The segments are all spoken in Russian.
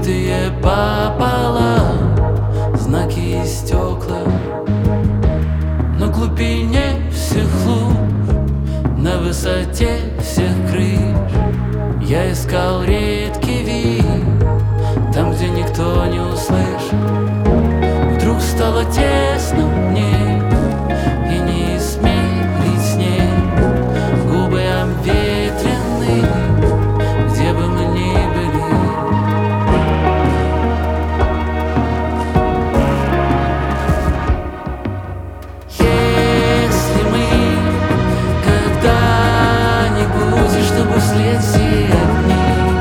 разбитые пополам знаки и стекла. На глубине всех луж, на высоте всех крыш я искал редкий вид, там, где никто не услышит. Вдруг стало тесно мне, и не измерить с ней. Губы обветрены, где бы мы ни были. Если мы когда-нибудь, и чтобы вслед все огни,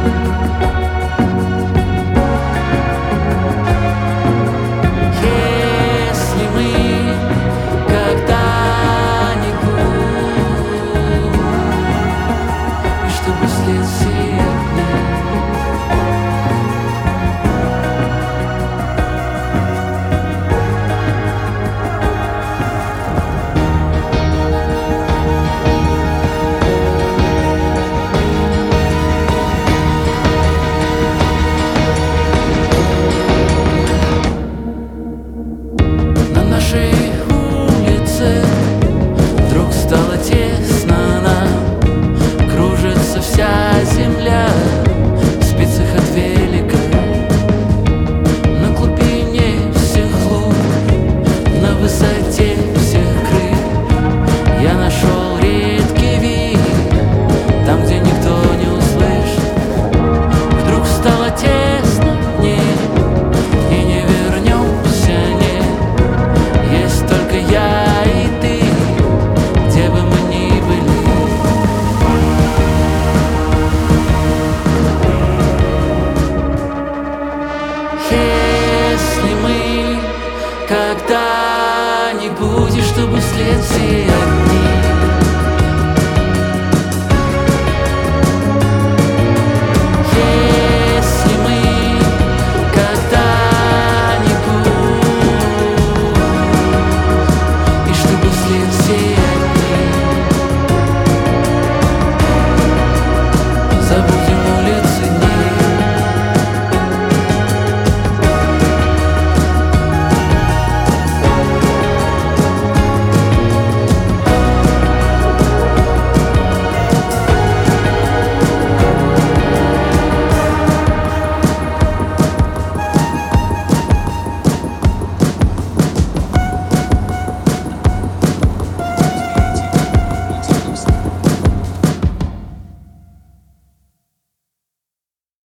если мы когда-нибудь, и чтобы вслед все огни. На нашей улице вдруг стало тесно нам, кружится вся земля в спицах от велика. На глубине всех луж, на высоте всех крыш я нашел редкий вид, там, где никто не услышит. Вдруг стало тесно мне, и не вернемся, нет. Есть только я и ты, где бы мы ни были. Если мы когда-нибудь, и чтобы вслед все